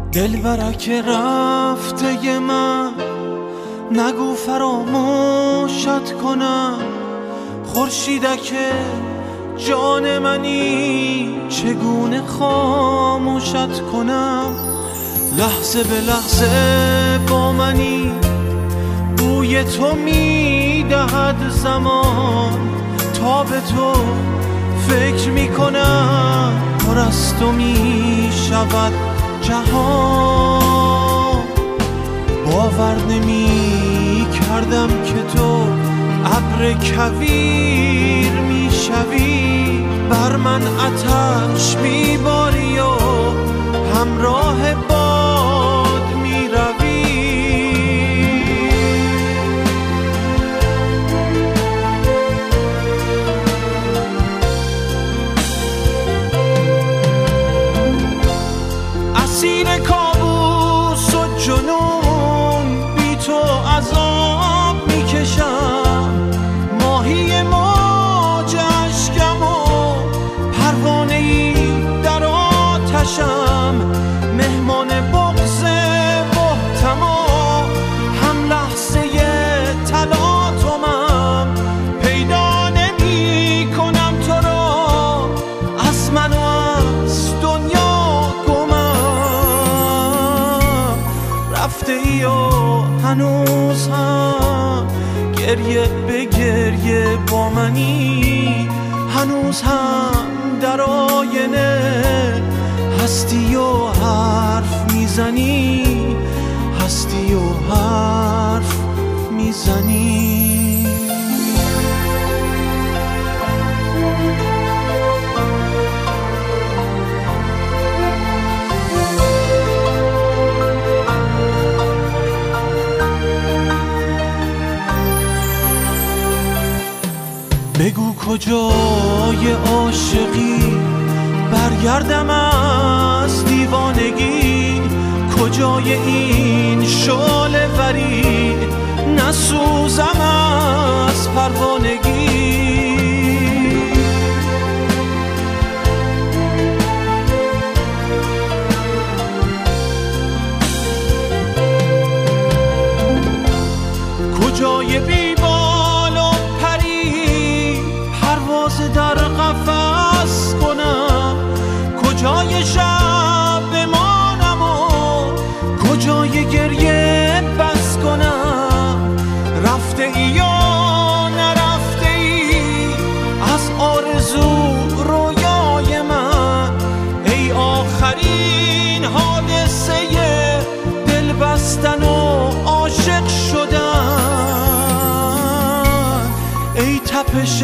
دلبرک رفته من، نگو فراموشت کنم. خورشیدک جان منی، چگونه خاموشت کنم. لحظه به لحظه با منی، بوی تو میدهد زمان. تا به تو فکر میکنم، پر از تو میشود جهان. باور نمی کردم که تو ابر کویر میشوی، بر من آتش میباری و همراه باد میروی. اسیر کابوس و جنون، بی تو عذاب میکشم. ماهی موج اشکم و پروانه‌ای در آتشم. مهمان بغض بهتم و هم لحظه تلاطمم. پیدا نمی کنم تو را، از من و از دنیا گمم. رفته ای و هنوز هم گریه به گریه با منی. هنوز هم در آینه هستی و حرف میزنی، هستی و حرف میزنی. بگو کجای عاشقی، برگردم از دیوانگی. کجای این شعله وری، نسوزم از پروانگی. کجای بیبال و پری، پرواز در قفس کنم. کجای شب بمانم و کجای گریه بس کنم. رفته ای یا نرفته ای، از آرزو رویای من. ای آخرین حادثه دل بستن و عاشق شدن. ای تپش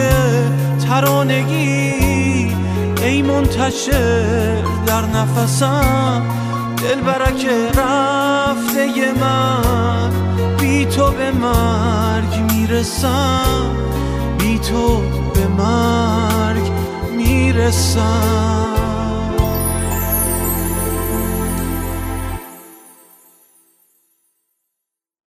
ترانگی، ای منتشر در نفسم. دلبرک رفته من، بی تو به مرگ میرسم. بی تو به مرگ میرسم.